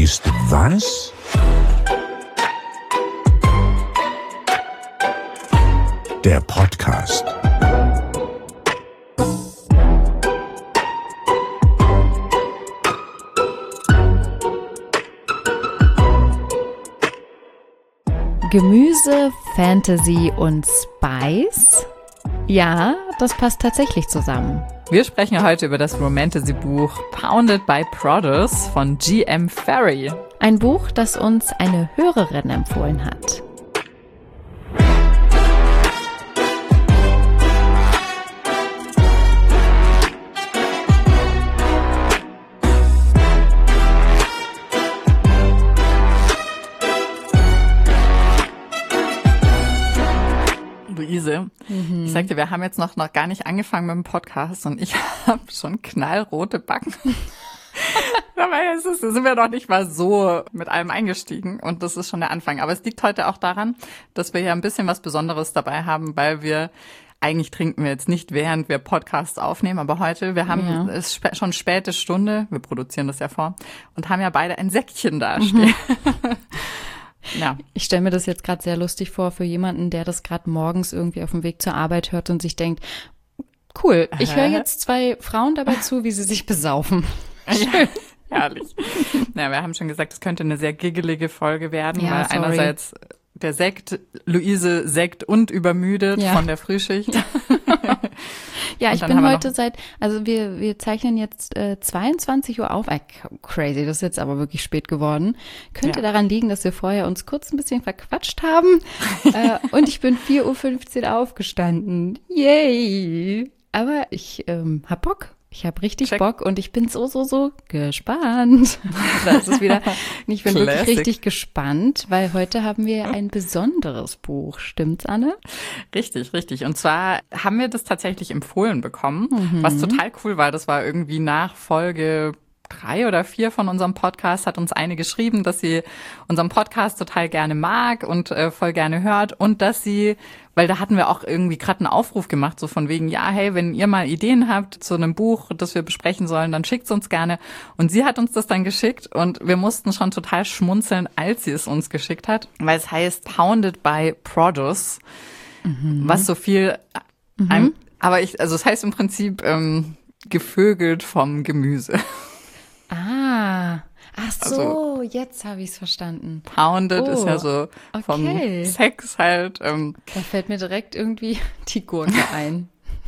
ist was? Der Podcast. Gemüse, Fantasy und Spice? Ja, das passt tatsächlich zusammen. Wir sprechen ja heute über das Romantasy-Buch Pounded by Produce von G.M. Ferry. Ein Buch, das uns eine Hörerin empfohlen hat. Luise, ich sagte, wir haben jetzt noch gar nicht angefangen mit dem Podcast und ich habe schon knallrote Backen. Dabei sind wir noch nicht mal so mit allem eingestiegen und das ist schon der Anfang. Aber es liegt heute auch daran, dass wir hier ein bisschen was Besonderes dabei haben, weil eigentlich trinken wir jetzt nicht, während wir Podcasts aufnehmen, aber heute, wir haben es schon späte Stunde, wir produzieren das ja vor, und haben ja beide ein Säckchen dastehen. Ja. Ich stelle mir das jetzt gerade sehr lustig vor für jemanden, der das gerade morgens irgendwie auf dem Weg zur Arbeit hört und sich denkt, cool, ich höre jetzt 2 Frauen dabei zu, wie sie sich besaufen. Schön. Ja, herrlich. Ja, wir haben schon gesagt, es könnte eine sehr giggelige Folge werden, ja, weil einerseits der Sekt, Luise Sekt und übermüdet von der Frühschicht. Ja, ich bin heute wir zeichnen jetzt 22 Uhr auf. Crazy, das ist jetzt aber wirklich spät geworden. Könnte daran liegen, dass wir vorher uns kurz ein bisschen verquatscht haben. Und ich bin 4:15 Uhr aufgestanden. Yay! Aber ich hab Bock. Ich habe richtig Bock und ich bin so gespannt. Da ist es wieder. Ich bin wirklich richtig gespannt, weil heute haben wir ein besonderes Buch. Stimmt's, Anne? Richtig. Und zwar haben wir das tatsächlich empfohlen bekommen, was total cool war. Das war irgendwie nach Folge 3 oder 4 von unserem Podcast, hat uns eine geschrieben, dass sie unseren Podcast total gerne mag und voll gerne hört und dass sie, weil da hatten wir auch irgendwie gerade einen Aufruf gemacht, so von wegen, ja, hey, wenn ihr mal Ideen habt zu einem Buch, das wir besprechen sollen, dann schickt's uns gerne. Und sie hat uns das dann geschickt und wir mussten schon total schmunzeln, als sie es uns geschickt hat, weil es heißt Pounded by Produce, was so viel, es heißt im Prinzip gevögelt vom Gemüse. Ach so, jetzt habe ich es verstanden. Pounded ist ja so vom Sex halt. Da fällt mir direkt irgendwie die Gurke ein.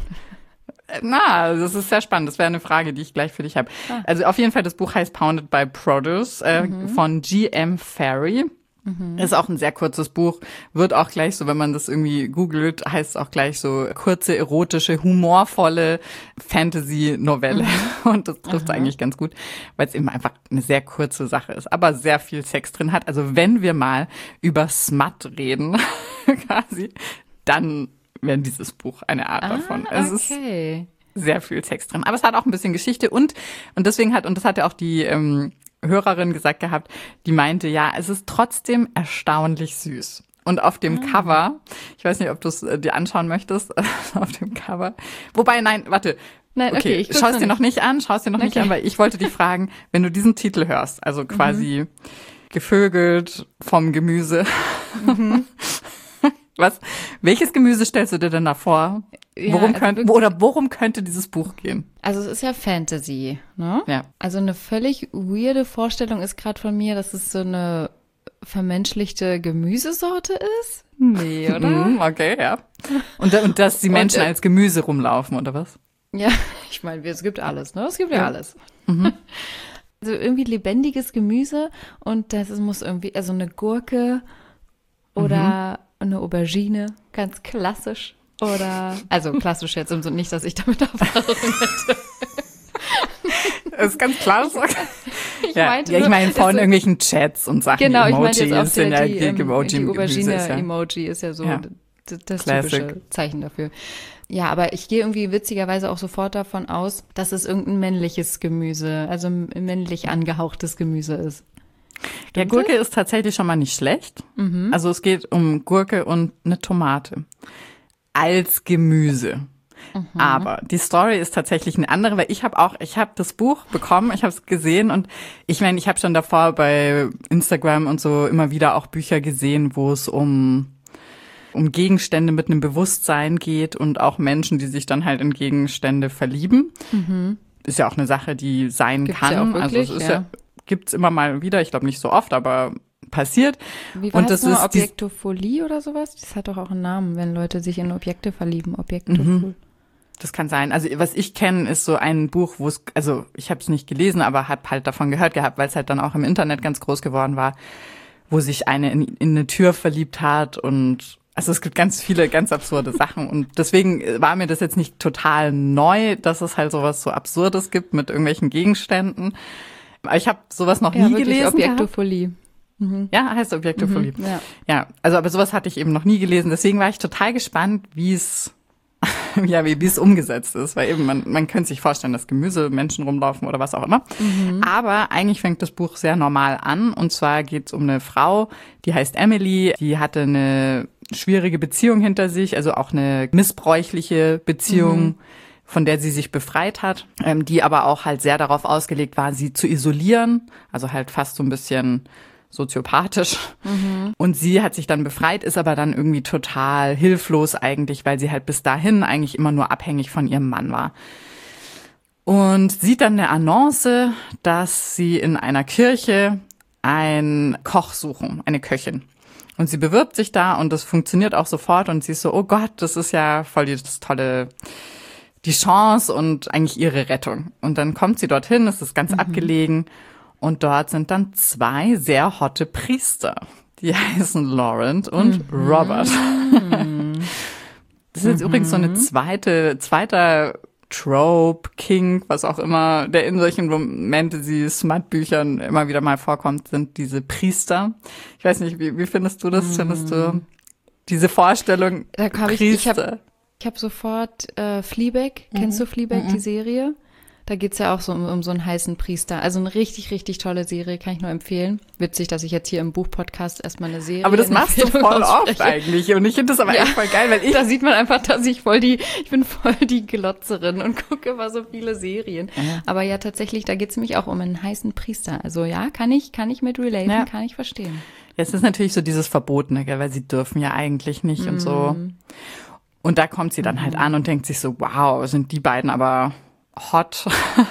Das ist sehr spannend. Das wäre eine Frage, die ich gleich für dich habe. Also auf jeden Fall, das Buch heißt Pounded by Produce von G.M. Ferry. Ist auch ein sehr kurzes Buch, wird auch gleich so, wenn man das irgendwie googelt, heißt es auch gleich so kurze, erotische, humorvolle Fantasy-Novelle. Und das trifft eigentlich ganz gut, weil es eben einfach eine sehr kurze Sache ist, aber sehr viel Sex drin hat. Also wenn wir mal über Smut reden, quasi, dann wäre dieses Buch eine Art davon. Es ist sehr viel Sex drin. Aber es hat auch ein bisschen Geschichte und deswegen das hat ja auch die Hörerin gesagt gehabt, die meinte, ja, es ist trotzdem erstaunlich süß. Und auf dem Cover, ich weiß nicht, ob du es dir anschauen möchtest, auf dem Cover. Wobei, nein, warte. Nein, okay, schau es dir noch nicht an, weil ich wollte dich fragen, wenn du diesen Titel hörst, also quasi gevögelt vom Gemüse. Welches Gemüse stellst du dir denn da vor? Worum könnte dieses Buch gehen? Also es ist ja Fantasy, ne? Ja. Also eine völlig weirde Vorstellung ist gerade von mir, dass es so eine vermenschlichte Gemüsesorte ist? Nee, oder? Okay, ja. Und dass die Menschen als Gemüse rumlaufen, oder was? Ja, ich meine, es gibt alles, ne? Es gibt ja alles. Also irgendwie lebendiges Gemüse und muss irgendwie, also eine Gurke oder eine Aubergine, ganz klassisch. Oder, also klassisch jetzt, nicht, dass ich damit Erfahrung hätte. Das ist ganz klar. Ich meinte ich meine von irgendwelchen Chats und Sachen. Genau, Emojis, ich meinte jetzt auch die Aubergine-Emoji ist ja so das typische Zeichen dafür. Ja, aber ich gehe irgendwie witzigerweise auch sofort davon aus, dass es irgendein männliches Gemüse, also männlich angehauchtes Gemüse ist. Ja, Gurke ist tatsächlich schon mal nicht schlecht. Also es geht um Gurke und eine Tomate. Als Gemüse. Aber die Story ist tatsächlich eine andere, weil ich habe das Buch bekommen, ich habe es gesehen und ich meine, ich habe schon davor bei Instagram und so immer wieder auch Bücher gesehen, wo es um Gegenstände mit einem Bewusstsein geht und auch Menschen, die sich dann halt in Gegenstände verlieben. Ist ja auch eine Sache, die sein Gibt's kann. Ja auch wirklich, also es ist gibt's immer mal wieder, ich glaube nicht so oft, aber passiert. Wie war das noch? Objektophilie oder sowas? Das hat doch auch einen Namen, wenn Leute sich in Objekte verlieben. Objektophilie. Das kann sein. Also was ich kenne, ist so ein Buch, wo es, also ich habe es nicht gelesen, aber habe halt davon gehört gehabt, weil es halt dann auch im Internet ganz groß geworden war, wo sich eine in eine Tür verliebt hat und also es gibt ganz viele ganz absurde Sachen und deswegen war mir das jetzt nicht total neu, dass es halt sowas so Absurdes gibt mit irgendwelchen Gegenständen. Aber ich habe sowas noch nie gelesen. Objektophilie. Ja, heißt Objektophilie. Ja, also aber sowas hatte ich eben noch nie gelesen. Deswegen war ich total gespannt, wie es umgesetzt ist. Weil eben man könnte sich vorstellen, dass Gemüse, Menschen rumlaufen oder was auch immer. Aber eigentlich fängt das Buch sehr normal an. Und zwar geht es um eine Frau, die heißt Emily. Die hatte eine schwierige Beziehung hinter sich, also auch eine missbräuchliche Beziehung, von der sie sich befreit hat, die aber auch halt sehr darauf ausgelegt war, sie zu isolieren. Also halt fast so ein bisschen soziopathisch. Und sie hat sich dann befreit, ist aber dann irgendwie total hilflos eigentlich, weil sie halt bis dahin eigentlich immer nur abhängig von ihrem Mann war. Und sieht dann eine Annonce, dass sie in einer Kirche einen Koch suchen, eine Köchin. Und sie bewirbt sich da und das funktioniert auch sofort und sie ist so, oh Gott, das ist ja voll die Chance und eigentlich ihre Rettung. Und dann kommt sie dorthin, es ist ganz abgelegen. Und dort sind dann 2 sehr hotte Priester. Die heißen Laurent und Robert. Das ist jetzt übrigens so eine zweiter Trope, King, was auch immer, der in solchen Fantasy-Smut-Büchern immer wieder mal vorkommt, sind diese Priester. Ich weiß nicht, wie findest du das? Findest du diese Vorstellung, da Priester? Ich hab sofort Fleabag. Kennst du Fleabag, die Serie? Da geht's ja auch so um so einen heißen Priester. Also eine richtig, richtig tolle Serie, kann ich nur empfehlen. Witzig, dass ich jetzt hier im Buchpodcast erstmal eine Serie. Aber das machst du voll oft eigentlich. Und ich finde das aber echt voll geil, weil da sieht man einfach, dass ich bin voll die Glotzerin und gucke immer so viele Serien. Aber ja, tatsächlich, da geht's nämlich auch um einen heißen Priester. Also ja, kann ich mit relaten, kann ich verstehen. Ja, es ist natürlich so dieses Verbotene, gell, weil sie dürfen ja eigentlich nicht und so. Und da kommt sie dann halt an und denkt sich so, wow, sind die beiden aber hot,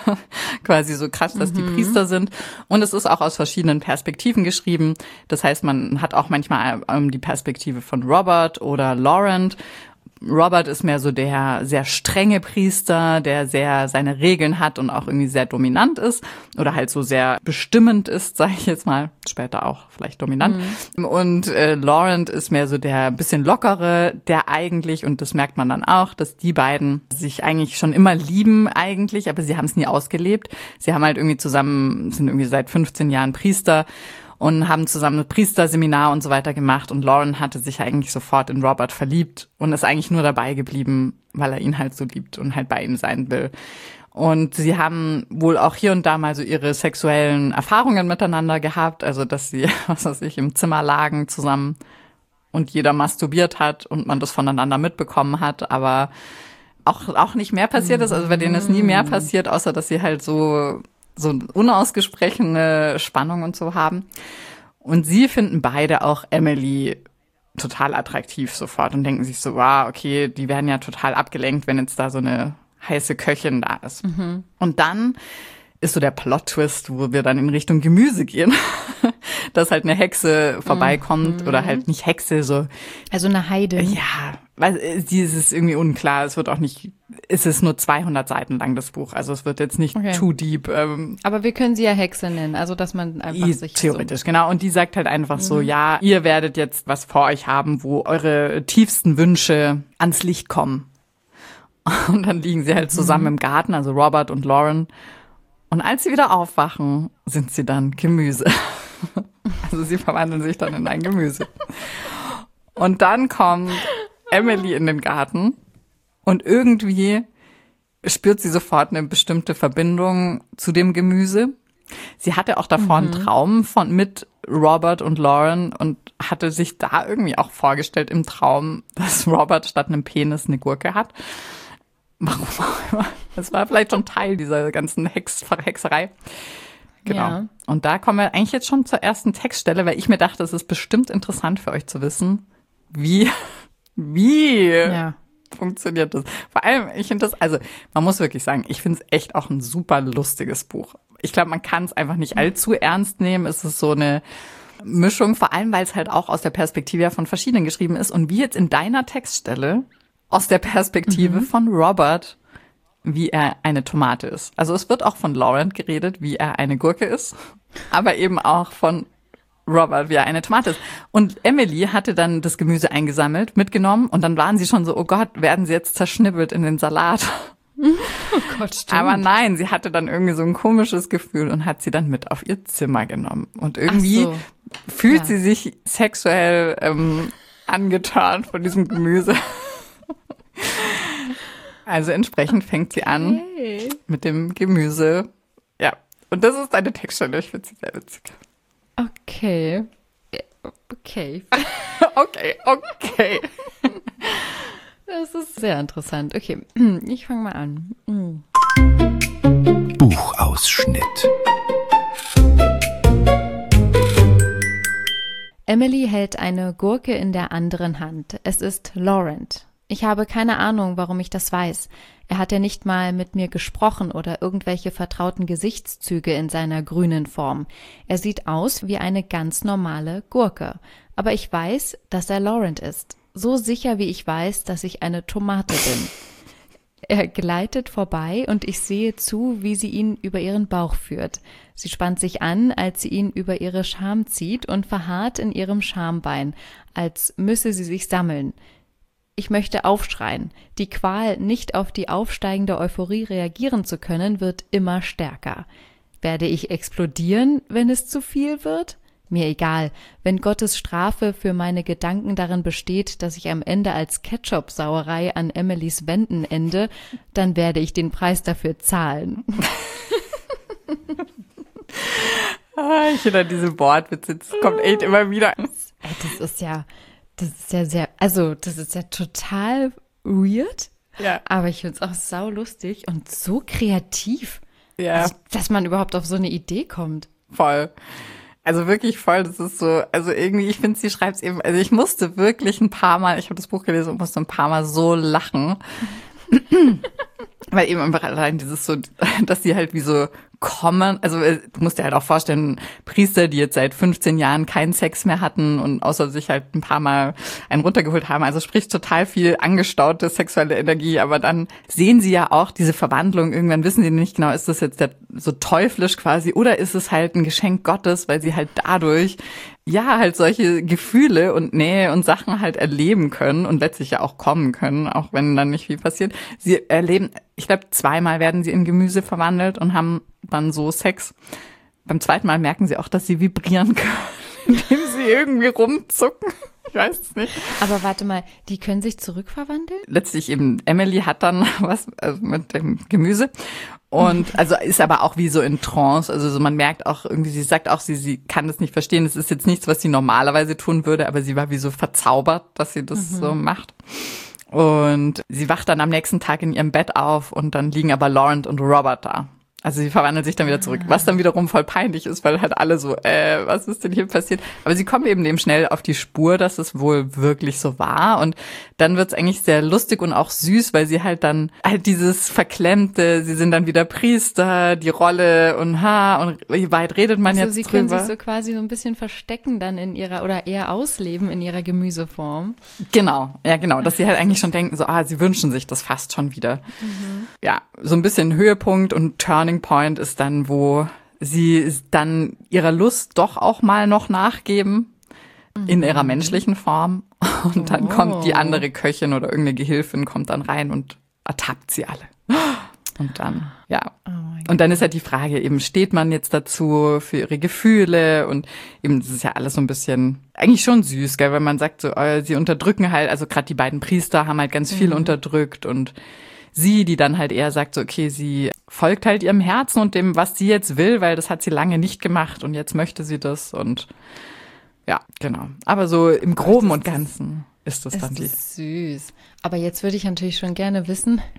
quasi so krass, dass die Priester sind. Und es ist auch aus verschiedenen Perspektiven geschrieben. Das heißt, man hat auch manchmal die Perspektive von Robert oder Laurent. Robert ist mehr so der sehr strenge Priester, der sehr seine Regeln hat und auch irgendwie sehr dominant ist oder halt so sehr bestimmend ist, sage ich jetzt mal, später auch vielleicht dominant. Und Laurent ist mehr so der bisschen lockere, der eigentlich, und das merkt man dann auch, dass die beiden sich eigentlich schon immer lieben eigentlich, aber sie haben es nie ausgelebt. Sie haben halt irgendwie zusammen, sind irgendwie seit 15 Jahren Priester und haben zusammen ein Priesterseminar und so weiter gemacht. Und Lauren hatte sich eigentlich sofort in Robert verliebt und ist eigentlich nur dabei geblieben, weil er ihn halt so liebt und halt bei ihm sein will. Und sie haben wohl auch hier und da mal so ihre sexuellen Erfahrungen miteinander gehabt. Also, dass sie, im Zimmer lagen zusammen und jeder masturbiert hat und man das voneinander mitbekommen hat. Aber auch nicht mehr passiert ist. Also, bei denen ist nie mehr passiert, außer dass sie halt so unausgesprochene Spannung und so haben. Und sie finden beide auch Emily total attraktiv sofort und denken sich so, wow, okay, die werden ja total abgelenkt, wenn jetzt da so eine heiße Köchin da ist. Und dann ist so der Plot-Twist, wo wir dann in Richtung Gemüse gehen, dass halt eine Hexe vorbeikommt oder halt nicht Hexe, so. Also eine Heide. Ja, weil sie ist irgendwie unklar. Es ist nur 200 Seiten lang, das Buch. Also es wird jetzt nicht too deep. Aber wir können sie ja Hexe nennen, also dass man einfach sich theoretisch, genau. Und die sagt halt einfach so, ja, ihr werdet jetzt was vor euch haben, wo eure tiefsten Wünsche ans Licht kommen. Und dann liegen sie halt zusammen im Garten, also Robert und Lauren. Und als sie wieder aufwachen, sind sie dann Gemüse. Also sie verwandeln sich dann in ein Gemüse. Und dann kommt Emily in den Garten und irgendwie spürt sie sofort eine bestimmte Verbindung zu dem Gemüse. Sie hatte auch davor einen Traum mit Robert und Lauren und hatte sich da irgendwie auch vorgestellt im Traum, dass Robert statt einem Penis eine Gurke hat. Warum auch immer. Das war vielleicht schon Teil dieser ganzen Hexerei. Genau. Ja. Und da kommen wir eigentlich jetzt schon zur ersten Textstelle, weil ich mir dachte, es ist bestimmt interessant für euch zu wissen, wie funktioniert das. Vor allem, ich finde das, also man muss wirklich sagen, ich finde es echt auch ein super lustiges Buch. Ich glaube, man kann es einfach nicht allzu ernst nehmen. Es ist so eine Mischung, vor allem, weil es halt auch aus der Perspektive von verschiedenen geschrieben ist. Und wie jetzt in deiner Textstelle aus der Perspektive von Robert, wie er eine Tomate ist. Also es wird auch von Laurent geredet, wie er eine Gurke ist, aber eben auch von Robert, wie er eine Tomate ist. Und Emily hatte dann das Gemüse eingesammelt, mitgenommen und dann waren sie schon so, oh Gott, werden sie jetzt zerschnibbelt in den Salat? Oh Gott, stimmt. Aber nein, sie hatte dann irgendwie so ein komisches Gefühl und hat sie dann mit auf ihr Zimmer genommen. Und irgendwie fühlt sie sich sexuell angetan von diesem Gemüse. Also entsprechend fängt sie an mit dem Gemüse. Ja, und das ist eine Textstelle, ich finde sie sehr witzig. Okay. Okay. Das ist sehr interessant. Okay, ich fange mal an. Buchausschnitt. Emily hält eine Gurke in der anderen Hand. Es ist Laurent. Ich habe keine Ahnung, warum ich das weiß. Er hat ja nicht mal mit mir gesprochen oder irgendwelche vertrauten Gesichtszüge in seiner grünen Form. Er sieht aus wie eine ganz normale Gurke. Aber ich weiß, dass er Laurent ist. So sicher, wie ich weiß, dass ich eine Tomate bin. Er gleitet vorbei und ich sehe zu, wie sie ihn über ihren Bauch führt. Sie spannt sich an, als sie ihn über ihre Scham zieht und verharrt in ihrem Schambein, als müsse sie sich sammeln. Ich möchte aufschreien. Die Qual, nicht auf die aufsteigende Euphorie reagieren zu können, wird immer stärker. Werde ich explodieren, wenn es zu viel wird? Mir egal. Wenn Gottes Strafe für meine Gedanken darin besteht, dass ich am Ende als Ketchup-Sauerei an Emilys Wänden ende, dann werde ich den Preis dafür zahlen. Ich finde diese Wortwitze, das kommt echt immer wieder. Das ist ja total weird, aber ich finde es auch saulustig und so kreativ, dass man überhaupt auf so eine Idee kommt. Voll. Also wirklich voll, das ist so, also irgendwie, ich finde, sie schreibt es eben, also ich musste wirklich ein paar Mal, ich habe das Buch gelesen und musste ein paar Mal so lachen, weil eben einfach allein dieses so, dass sie halt wie so kommen, also du musst dir halt auch vorstellen, Priester, die jetzt seit 15 Jahren keinen Sex mehr hatten und außer sich halt ein paar Mal einen runtergeholt haben, also sprich total viel angestaute sexuelle Energie, aber dann sehen sie ja auch diese Verwandlung, irgendwann wissen sie nicht genau, ist das jetzt so teuflisch quasi oder ist es halt ein Geschenk Gottes, weil sie halt dadurch halt solche Gefühle und Nähe und Sachen halt erleben können und letztlich ja auch kommen können, auch wenn dann nicht viel passiert. Sie erleben, ich glaube, 2-mal werden sie in Gemüse verwandelt und haben dann so Sex. Beim 2. Mal merken sie auch, dass sie vibrieren können, indem sie irgendwie rumzucken. Ich weiß es nicht. Aber warte mal, die können sich zurückverwandeln? Letztlich eben, Emily hat dann was mit dem Gemüse und also ist aber auch wie so in Trance. Also so man merkt auch irgendwie, sie sagt auch, sie kann das nicht verstehen. Das ist jetzt nichts, was sie normalerweise tun würde, aber sie war wie so verzaubert, dass sie das so macht. Und sie wacht dann am nächsten Tag in ihrem Bett auf und dann liegen aber Laurent und Robert da. Also sie verwandelt sich dann wieder zurück, was dann wiederum voll peinlich ist, weil halt alle so, was ist denn hier passiert? Aber sie kommen eben dem schnell auf die Spur, dass es wohl wirklich so war. Und dann wird's eigentlich sehr lustig und auch süß, weil sie halt dann halt dieses Verklemmte, sie sind dann wieder Priester, die Rolle und wie weit redet man jetzt drüber? Also sie können sich so quasi so ein bisschen verstecken dann in ihrer, oder eher ausleben in ihrer Gemüseform. Genau, ja genau, dass sie halt eigentlich schon denken, so, sie wünschen sich das fast schon wieder. Ja, so ein bisschen Höhepunkt und Turning Point ist dann, wo sie dann ihrer Lust doch auch mal noch nachgeben in ihrer menschlichen Form und dann kommt die andere Köchin oder irgendeine Gehilfin kommt dann rein und ertappt sie alle. Und dann, und dann ist halt die Frage eben, steht man jetzt dazu für ihre Gefühle und eben, das ist ja alles so ein bisschen, eigentlich schon süß, gell, wenn man sagt so, sie unterdrücken halt, also gerade die beiden Priester haben halt ganz viel unterdrückt und sie, die dann halt eher sagt, so, okay, sie folgt halt ihrem Herzen und dem, was sie jetzt will, weil das hat sie lange nicht gemacht und jetzt möchte sie das und ja, genau. Aber so im Groben und Ganzen ist das dann die. Das ist süß. Aber jetzt würde ich natürlich schon gerne wissen,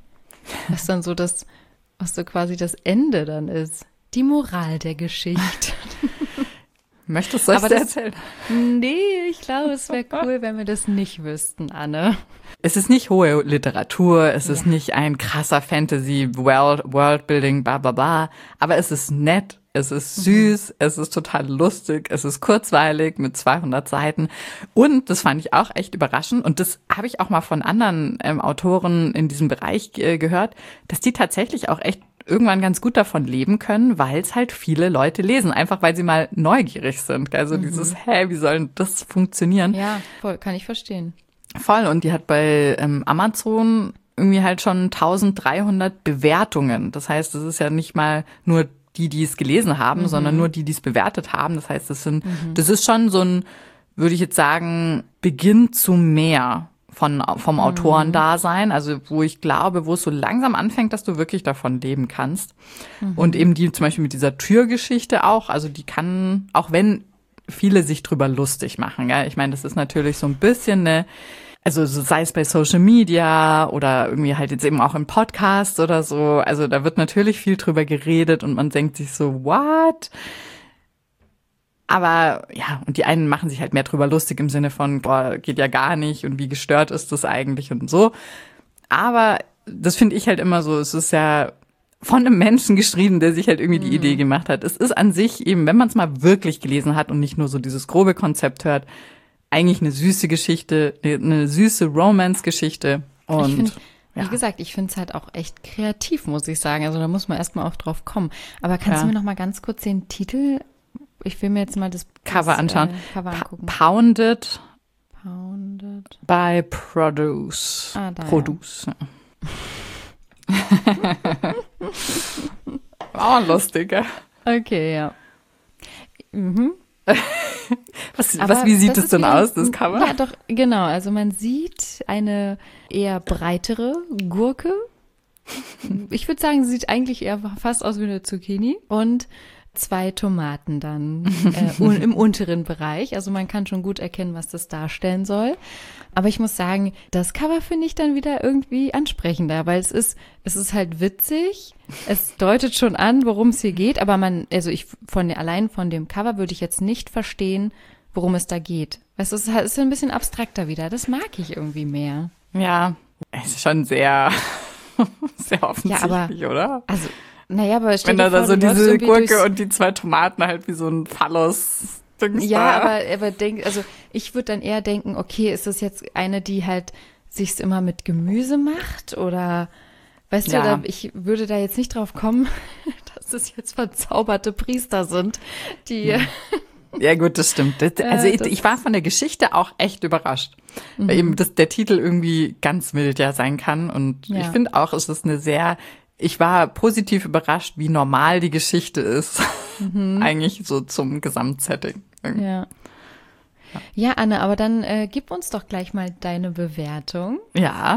Was dann so was so quasi das Ende dann ist. Die Moral der Geschichte. Möchtest du das erzählen? Nee, ich glaube, es wäre cool, wenn wir das nicht wüssten, Anne. Es ist nicht hohe Literatur, es ist nicht ein krasser Fantasy-Worldbuilding, bla bla bla, aber es ist nett, es ist süß, es ist total lustig, es ist kurzweilig mit 200 Seiten und das fand ich auch echt überraschend und das habe ich auch mal von anderen Autoren in diesem Bereich gehört, dass die tatsächlich auch echt irgendwann ganz gut davon leben können, weil es halt viele Leute lesen, einfach weil sie mal neugierig sind. Also dieses, wie soll denn das funktionieren? Ja, voll, kann ich verstehen. Voll, und die hat bei Amazon irgendwie halt schon 1300 Bewertungen. Das heißt, das ist ja nicht mal nur die es gelesen haben, sondern nur die es bewertet haben. Das heißt, das ist schon so ein, würde ich jetzt sagen, Beginn zu mehr vom Autorendasein, also wo ich glaube, wo es so langsam anfängt, dass du wirklich davon leben kannst. Und eben die zum Beispiel mit dieser Türgeschichte auch, also die kann, auch wenn viele sich drüber lustig machen, ja, ich meine, das ist natürlich so ein bisschen also sei es bei Social Media oder irgendwie halt jetzt eben auch im Podcast oder so, also da wird natürlich viel drüber geredet und man denkt sich so, what? Aber ja, und die einen machen sich halt mehr drüber lustig im Sinne von, boah, geht ja gar nicht und wie gestört ist das eigentlich und so. Aber das finde ich halt immer so, es ist ja von einem Menschen geschrieben, der sich halt irgendwie die Idee gemacht hat. Es ist an sich eben, wenn man es mal wirklich gelesen hat und nicht nur so dieses grobe Konzept hört, eigentlich eine süße Geschichte, eine süße Romance-Geschichte. Und wie gesagt, ich finde es halt auch echt kreativ, muss ich sagen. Also da muss man erstmal auch drauf kommen. Aber kannst du mir noch mal ganz kurz den Titel, ich will mir jetzt mal das Cover anschauen. Cover angucken. Pounded by Produce. Da, Produce. Ja. Auch lustig, ja. Okay, ja. Wie sieht es denn aus, das Cover? Ja, doch, genau. Also man sieht eine eher breitere Gurke. Ich würde sagen, sie sieht eigentlich eher fast aus wie eine Zucchini. Und 2 Tomaten dann im unteren Bereich. Also man kann schon gut erkennen, was das darstellen soll. Aber ich muss sagen, das Cover finde ich dann wieder irgendwie ansprechender, weil es ist halt witzig. Es deutet schon an, worum es hier geht. Aber allein von dem Cover würde ich jetzt nicht verstehen, worum es da geht. Es ist ein bisschen abstrakter wieder. Das mag ich irgendwie mehr. Ja, es ist schon sehr, sehr offensichtlich, oder? Also, naja, aber wenn da so diese Gurke und die 2 Tomaten halt wie so ein Phallus-Dings. Ja, aber ich würde dann eher denken, okay, ist das jetzt eine, die halt sich's immer mit Gemüse macht oder, weißt du, ich würde da jetzt nicht drauf kommen, dass es jetzt verzauberte Priester sind, die... Ja gut, das stimmt. Ich war von der Geschichte auch echt überrascht, weil eben der Titel irgendwie ganz wild ja sein kann und ich finde auch, es ist ich war positiv überrascht, wie normal die Geschichte ist. Eigentlich so zum Gesamtsetting. Ja, Anne, aber dann gib uns doch gleich mal deine Bewertung. Ja.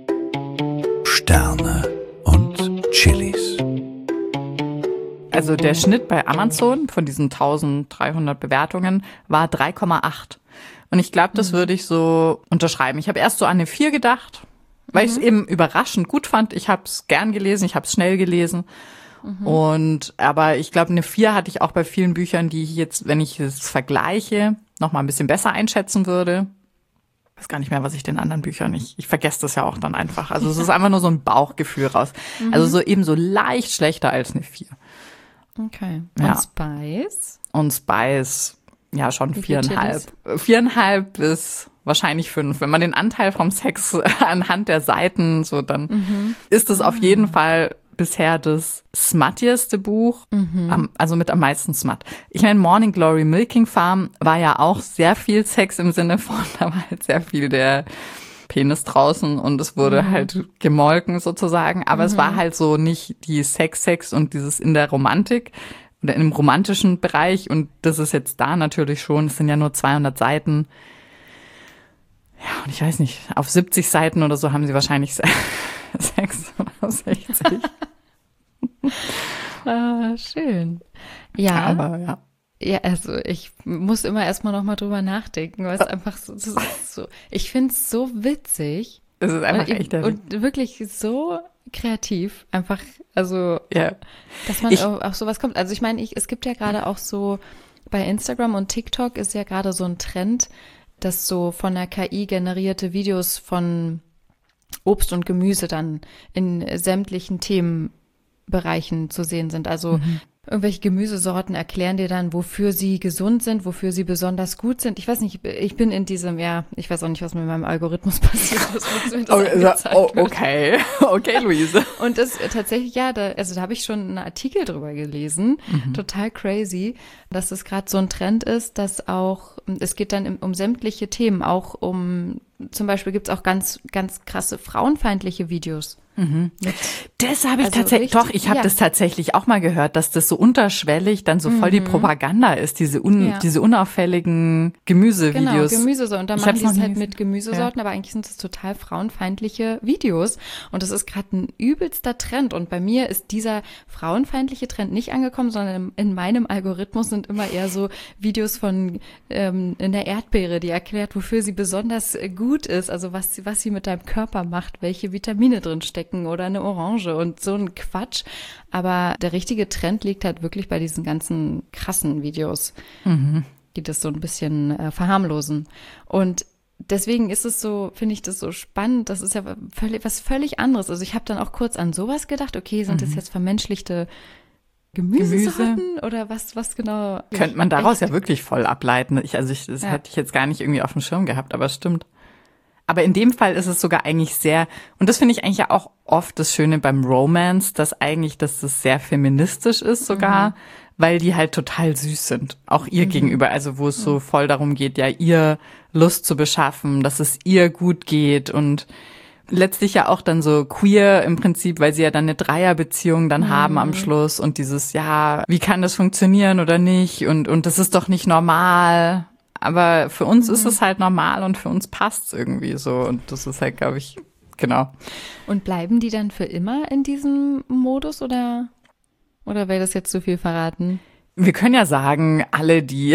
Sterne und Chilis. Also der Schnitt bei Amazon von diesen 1300 Bewertungen war 3,8. Und ich glaube, das würde ich so unterschreiben. Ich habe erst so an eine 4 gedacht, weil ich es eben überraschend gut fand. Ich habe es gern gelesen, ich habe es schnell gelesen. Aber ich glaube, eine 4 hatte ich auch bei vielen Büchern, die ich jetzt, wenn ich es vergleiche, noch mal ein bisschen besser einschätzen würde. Ich weiß gar nicht mehr, was ich den anderen Büchern, ich vergesse das ja auch dann einfach. Also es ist einfach nur so ein Bauchgefühl raus. Also so eben so leicht schlechter als eine 4. Okay. Und Spice, ja, schon 4,5. 4,5 bis wahrscheinlich 5. Wenn man den Anteil vom Sex anhand der Seiten so, dann ist es auf jeden Fall bisher das smuttieste Buch, also mit am meisten Smut. Ich meine, Morning Glory Milking Farm war ja auch sehr viel Sex im Sinne von, da war halt sehr viel der Penis draußen und es wurde halt gemolken sozusagen, aber es war halt so nicht die Sex und dieses in der Romantik oder im romantischen Bereich und das ist jetzt da natürlich schon, es sind ja nur 200 Seiten. Ja, und ich weiß nicht, auf 70 Seiten oder so haben sie wahrscheinlich 6 oder 60. Schön. Ja. Aber ja. Ja, also ich muss immer erstmal noch mal drüber nachdenken, weil es einfach so, ich finde es so witzig. Es ist einfach echt und wirklich so kreativ, einfach, also, dass man auf sowas kommt. Also ich meine, es gibt ja gerade auch so, bei Instagram und TikTok ist ja gerade so ein Trend, dass so von der KI generierte Videos von Obst und Gemüse dann in sämtlichen Themenbereichen zu sehen sind. Also irgendwelche Gemüsesorten erklären dir dann, wofür sie gesund sind, wofür sie besonders gut sind. Ich weiß nicht, ich bin in diesem, ich weiß auch nicht, was mit meinem Algorithmus passiert ist. Okay, Luise. Und das tatsächlich, da habe ich schon einen Artikel drüber gelesen, total crazy, dass es gerade so ein Trend ist, dass auch, es geht dann um sämtliche Themen, auch zum Beispiel gibt es auch ganz, ganz krasse frauenfeindliche Videos. Das habe ich tatsächlich, ich habe das tatsächlich auch mal gehört, dass das so unterschwellig dann so voll die Propaganda ist, diese unauffälligen Gemüsevideos. Genau, Gemüsesorten. Und da machen die es halt mit Gemüsesorten, aber eigentlich sind es total frauenfeindliche Videos. Und das ist gerade ein übelster Trend. Und bei mir ist dieser frauenfeindliche Trend nicht angekommen, sondern in meinem Algorithmus sind immer eher so Videos von in der Erdbeere, die erklärt, wofür sie besonders gut ist, also was sie mit deinem Körper macht, welche Vitamine drin stecken oder eine Orange und so ein Quatsch. Aber der richtige Trend liegt halt wirklich bei diesen ganzen krassen Videos, die das so ein bisschen verharmlosen. Und deswegen ist es so, finde ich das so spannend. Das ist ja was völlig anderes. Also ich habe dann auch kurz an sowas gedacht. Okay, sind das jetzt vermenschlichte Gemüsesorten oder was genau? Könnte man daraus ja wirklich voll ableiten. Das hätte ich jetzt gar nicht irgendwie auf dem Schirm gehabt, aber es stimmt. Aber in dem Fall ist es sogar eigentlich sehr, und das finde ich eigentlich ja auch oft das Schöne beim Romance, dass das sehr feministisch ist sogar, weil die halt total süß sind. Auch ihr gegenüber, also wo es so voll darum geht, ja, ihr Lust zu beschaffen, dass es ihr gut geht und letztlich ja auch dann so queer im Prinzip, weil sie ja dann eine Dreierbeziehung dann haben am Schluss und dieses, ja, wie kann das funktionieren oder nicht und das ist doch nicht normal. Aber für uns ist es halt normal und für uns passt's irgendwie so. Und das ist halt, glaube ich, genau. Und bleiben die dann für immer in diesem Modus oder wäre das jetzt zu viel verraten? Wir können ja sagen, alle, die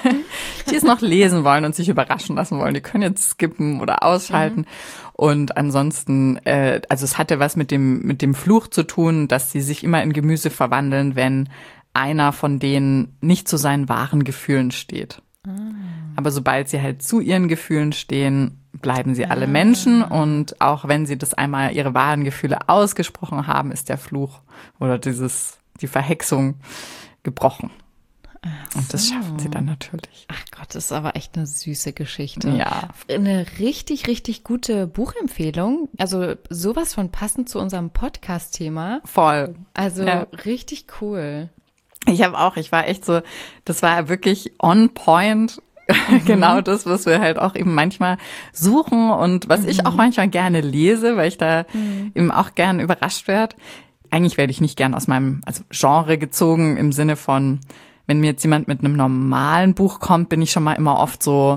es noch lesen wollen und sich überraschen lassen wollen, die können jetzt skippen oder ausschalten. Und ansonsten, also es hatte was mit dem Fluch zu tun, dass sie sich immer in Gemüse verwandeln, wenn einer von denen nicht zu seinen wahren Gefühlen steht. Aber sobald sie halt zu ihren Gefühlen stehen, bleiben sie alle Menschen und auch wenn sie das einmal ihre wahren Gefühle ausgesprochen haben, ist der Fluch oder die Verhexung gebrochen. Und das schaffen sie dann natürlich. Ach Gott, das ist aber echt eine süße Geschichte. Ja. Eine richtig, richtig gute Buchempfehlung. Also sowas von passend zu unserem Podcast-Thema. Voll. Also richtig cool. Ich war echt so, das war wirklich on point, genau das, was wir halt auch eben manchmal suchen und was ich auch manchmal gerne lese, weil ich da eben auch gerne überrascht werde. Eigentlich werde ich nicht gern aus meinem Genre gezogen im Sinne von, wenn mir jetzt jemand mit einem normalen Buch kommt, bin ich schon mal immer oft so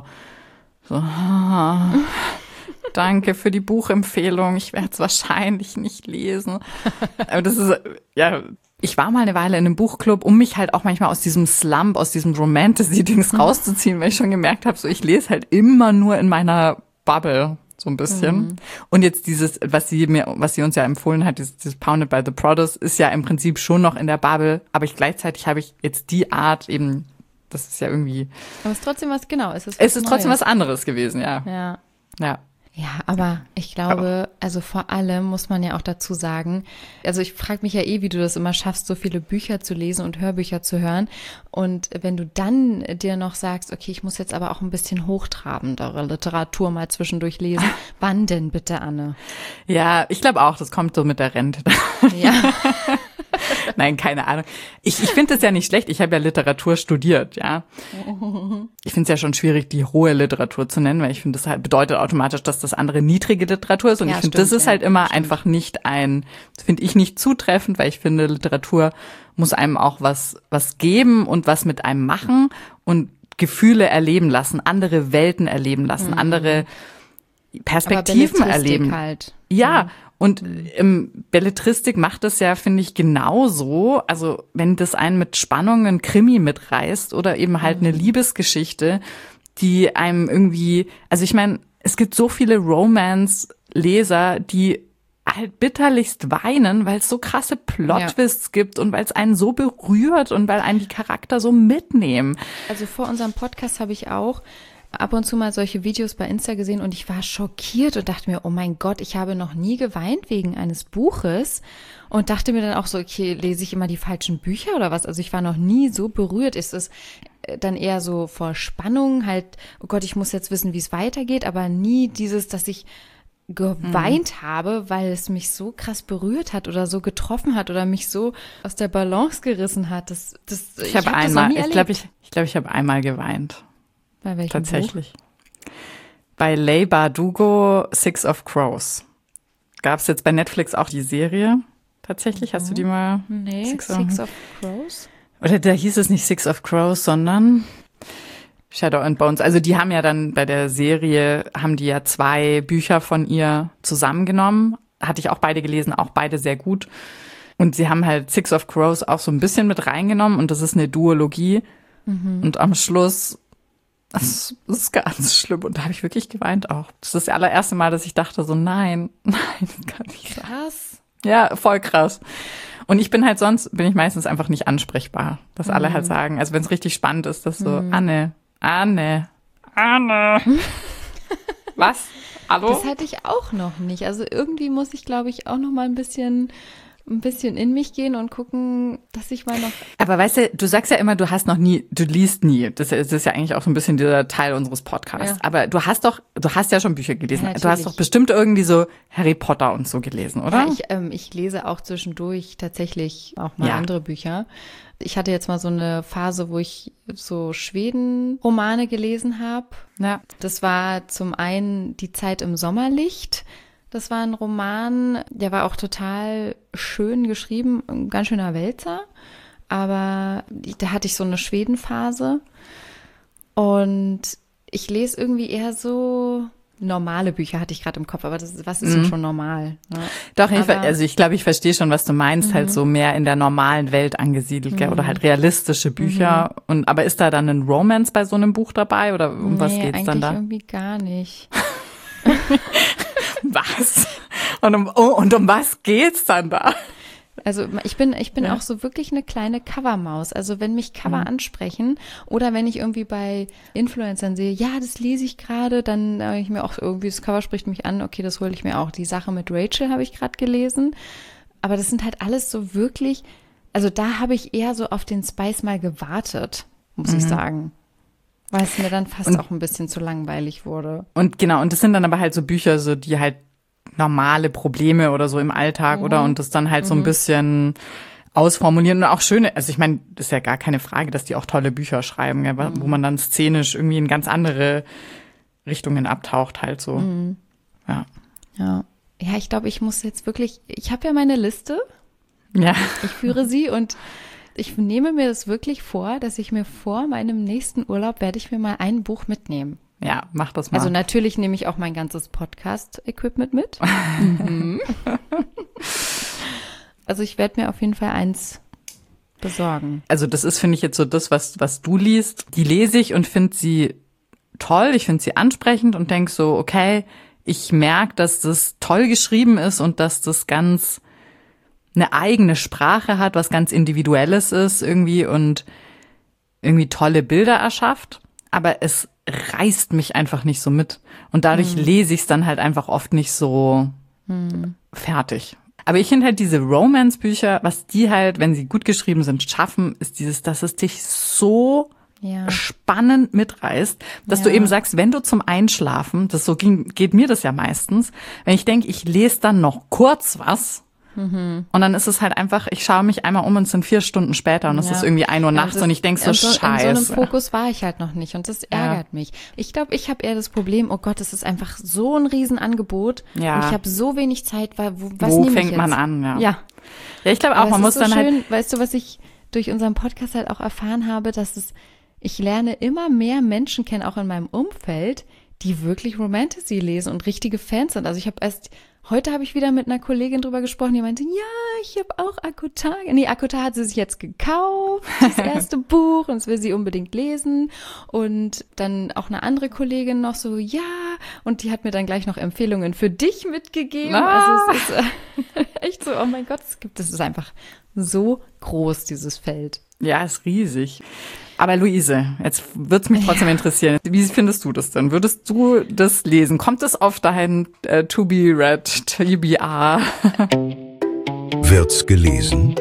danke für die Buchempfehlung, ich werde es wahrscheinlich nicht lesen. Aber das ist, ich war mal eine Weile in einem Buchclub, um mich halt auch manchmal aus diesem Slump, aus diesem Romantasy-Dings rauszuziehen, weil ich schon gemerkt habe, so ich lese halt immer nur in meiner Bubble so ein bisschen. Und jetzt dieses, was sie uns ja empfohlen hat, dieses Pounded by the Produce, ist ja im Prinzip schon noch in der Bubble, aber gleichzeitig habe ich jetzt die Art eben, das ist ja irgendwie. Aber es ist trotzdem was, genau. Es ist trotzdem was anderes gewesen, ja. Ja, aber ich glaube, also vor allem muss man ja auch dazu sagen, also ich frage mich ja wie du das immer schaffst, so viele Bücher zu lesen und Hörbücher zu hören. Und wenn du dann dir noch sagst, okay, ich muss jetzt aber auch ein bisschen hochtrabendere Literatur mal zwischendurch lesen, wann denn bitte, Anne? Ja, ich glaube auch, das kommt so mit der Rente. Ja. Nein, keine Ahnung. Ich finde es ja nicht schlecht. Ich habe ja Literatur studiert, ja. Ich finde es ja schon schwierig, die hohe Literatur zu nennen, weil ich finde, das halt bedeutet automatisch, dass das andere niedrige Literatur ist. Und ich finde, das ist halt immer einfach nicht finde ich nicht zutreffend, weil ich finde, Literatur muss einem auch was geben und was mit einem machen und Gefühle erleben lassen, andere Welten erleben lassen, andere Perspektiven erleben. Halt. Ja. Und Belletristik macht das ja, finde ich, genauso. Also wenn das einen mit Spannung ein Krimi mitreißt oder eben halt eine Liebesgeschichte, die einem irgendwie, also ich meine, es gibt so viele Romance-Leser, die halt bitterlichst weinen, weil es so krasse Plot-Twists gibt und weil es einen so berührt und weil einen die Charakter so mitnehmen. Also vor unserem Podcast habe ich auch ab und zu mal solche Videos bei Insta gesehen und ich war schockiert und dachte mir, oh mein Gott, ich habe noch nie geweint wegen eines Buches und dachte mir dann auch so, okay, lese ich immer die falschen Bücher oder was? Also ich war noch nie so berührt. Ist es dann eher so vor Spannung, halt, oh Gott, ich muss jetzt wissen, wie es weitergeht, aber nie dieses, dass ich geweint habe, weil es mich so krass berührt hat oder so getroffen hat oder mich so aus der Balance gerissen hat. Ich glaube, ich habe einmal geweint. Bei welchem Tatsächlich. Buch? Bei Leigh Bardugo, Six of Crows. Gab es jetzt bei Netflix auch die Serie? Tatsächlich, hast du die mal? Nee, Six of Crows? Oder da hieß es nicht Six of Crows, sondern Shadow and Bones. Also die haben ja dann bei der Serie, haben die ja 2 Bücher von ihr zusammengenommen. Hatte ich auch beide gelesen, auch beide sehr gut. Und sie haben halt Six of Crows auch so ein bisschen mit reingenommen und das ist eine Duologie. Und am Schluss, das ist ganz schlimm und da habe ich wirklich geweint auch. Das ist das allererste Mal, dass ich dachte so, nein, das kann nicht sein. Krass. Ja, voll krass. Und ich bin halt bin ich meistens einfach nicht ansprechbar, dass alle halt sagen, also wenn es richtig spannend ist, dass so, Anne. Was? Hallo? Das hatte ich auch noch nicht. Also irgendwie muss ich, glaube ich, auch noch mal ein bisschen in mich gehen und gucken, dass ich mal noch. Aber weißt du sagst ja immer, du liest nie. Das ist ja eigentlich auch so ein bisschen dieser Teil unseres Podcasts. Ja. Aber du hast ja schon Bücher gelesen. Ja, du hast doch bestimmt irgendwie so Harry Potter und so gelesen, oder? Ja, ich lese auch zwischendurch tatsächlich auch mal andere Bücher. Ich hatte jetzt mal so eine Phase, wo ich so Schweden-Romane gelesen habe. Ja. Das war zum einen Die Zeit im Sommerlicht. Das war ein Roman, der war auch total schön geschrieben, ein ganz schöner Wälzer. Aber da hatte ich so eine Schwedenphase. Und ich lese irgendwie eher so normale Bücher, hatte ich gerade im Kopf. Aber was ist denn schon normal? Ne? Doch, ich glaube, ich verstehe schon, was du meinst. Halt so mehr in der normalen Welt angesiedelt, gell? Oder halt realistische Bücher. Aber ist da dann ein Romance bei so einem Buch dabei? Oder um was geht's dann da? Nee, eigentlich irgendwie gar nicht. Was? Und um was geht's dann da? Also ich bin auch so wirklich eine kleine Covermaus. Also wenn mich Cover ansprechen oder wenn ich irgendwie bei Influencern sehe, ja, das lese ich gerade, dann habe ich mir auch irgendwie, das Cover spricht mich an, okay, das hole ich mir auch. Die Sache mit Rachel habe ich gerade gelesen. Aber das sind halt alles so wirklich, also da habe ich eher so auf den Spice mal gewartet, muss ich sagen. Weil es mir dann fast auch ein bisschen zu langweilig wurde. Und genau, und das sind dann aber halt so Bücher, so die halt normale Probleme oder so im Alltag oder und das dann halt so ein bisschen ausformulieren und auch schöne, also ich meine, das ist ja gar keine Frage, dass die auch tolle Bücher schreiben, ja, wo man dann szenisch irgendwie in ganz andere Richtungen abtaucht halt so. Ja, ich glaube, ich muss jetzt wirklich, ich habe ja meine Liste. Ja. Ich führe sie und ich nehme mir das wirklich vor, dass ich mir vor meinem nächsten Urlaub werde ich mir mal ein Buch mitnehmen. Ja, mach das mal. Also natürlich nehme ich auch mein ganzes Podcast-Equipment mit. Also ich werde mir auf jeden Fall eins besorgen. Also das ist, finde ich, jetzt so das, was du liest. Die lese ich und finde sie toll. Ich finde sie ansprechend und denke so, okay, ich merke, dass das toll geschrieben ist und dass das ganz eine eigene Sprache hat, was ganz Individuelles ist irgendwie und irgendwie tolle Bilder erschafft. Aber es reißt mich einfach nicht so mit. Und dadurch lese ich es dann halt einfach oft nicht so fertig. Aber ich finde halt diese Romance-Bücher, was die halt, wenn sie gut geschrieben sind, schaffen, ist dieses, dass es dich so spannend mitreißt, dass du eben sagst, wenn du zum Einschlafen, geht mir das ja meistens, wenn ich denke, ich lese dann noch kurz was, und dann ist es halt einfach, ich schaue mich einmal um und es sind 4 Stunden später und es ist irgendwie 1 Uhr nachts und ich denke so, scheiße. In so einem Fokus war ich halt noch nicht und das ärgert mich. Ich glaube, ich habe eher das Problem, oh Gott, das ist einfach so ein Riesenangebot und ich habe so wenig Zeit, wo fängt man an? Ja, ich glaube auch, man muss dann schön, halt. Weißt du, was ich durch unseren Podcast halt auch erfahren habe, ich lerne immer mehr Menschen kennen, auch in meinem Umfeld, die wirklich Romantasy lesen und richtige Fans sind. Also heute habe ich wieder mit einer Kollegin drüber gesprochen, die meinte, ja, ich habe auch ACOTAR. Nee, ACOTAR hat sie sich jetzt gekauft, das erste Buch, und das will sie unbedingt lesen. Und dann auch eine andere Kollegin noch so, ja, und die hat mir dann gleich noch Empfehlungen für dich mitgegeben. Also es ist echt so, oh mein Gott, das ist einfach so groß, dieses Feld. Ja, ist riesig. Aber Luise, jetzt würde es mich trotzdem interessieren. Wie findest du das denn? Würdest du das lesen? Kommt es auf dein To-Be-Read, TBR? Wird's gelesen?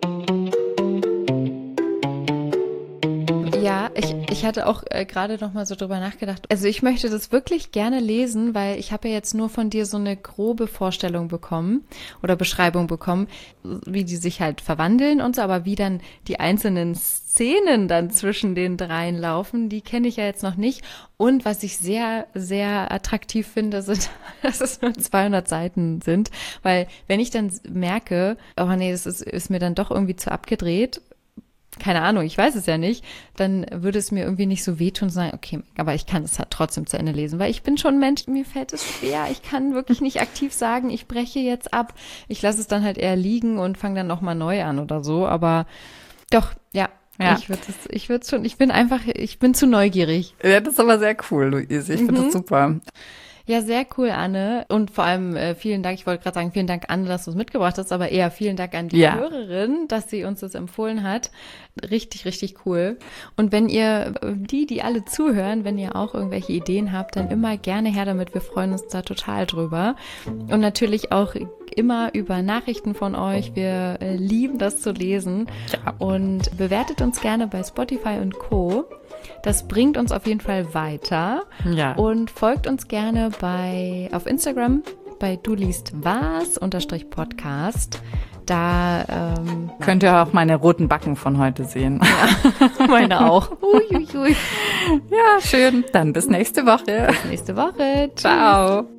Ja, ich hatte auch gerade noch mal so drüber nachgedacht. Also ich möchte das wirklich gerne lesen, weil ich habe ja jetzt nur von dir so eine grobe Vorstellung bekommen oder Beschreibung bekommen, wie die sich halt verwandeln und so, aber wie dann die einzelnen Szenen dann zwischen den dreien laufen, die kenne ich ja jetzt noch nicht. Und was ich sehr, sehr attraktiv finde, sind, dass es nur 200 Seiten sind, weil wenn ich dann merke, oh nee, das ist mir dann doch irgendwie zu abgedreht, keine Ahnung, ich weiß es ja nicht, dann würde es mir irgendwie nicht so wehtun und sagen, okay, aber ich kann es halt trotzdem zu Ende lesen, weil ich bin schon ein Mensch, mir fällt es schwer, ich kann wirklich nicht aktiv sagen, ich breche jetzt ab, ich lasse es dann halt eher liegen und fange dann nochmal neu an oder so, aber doch, ja. Ich bin zu neugierig. Ja, das ist aber sehr cool, Luise, ich finde das super. Ja, sehr cool, Anne. Und vor allem vielen Dank, ich wollte gerade sagen, vielen Dank, Anne, dass du es mitgebracht hast, aber eher vielen Dank an die Hörerin, dass sie uns das empfohlen hat. Richtig, richtig cool. Und wenn ihr, die alle zuhören, wenn ihr auch irgendwelche Ideen habt, dann immer gerne her damit. Wir freuen uns da total drüber. Und natürlich auch immer über Nachrichten von euch. Wir lieben das zu lesen. Ja. Und bewertet uns gerne bei Spotify und Co. Das bringt uns auf jeden Fall weiter. Ja. Und folgt uns gerne auf Instagram bei Du liest was _Podcast. Da könnt ihr auch meine roten Backen von heute sehen. Ja, meine auch. Uiuiui. Ja, schön. Dann bis nächste Woche. Bis nächste Woche. Ciao.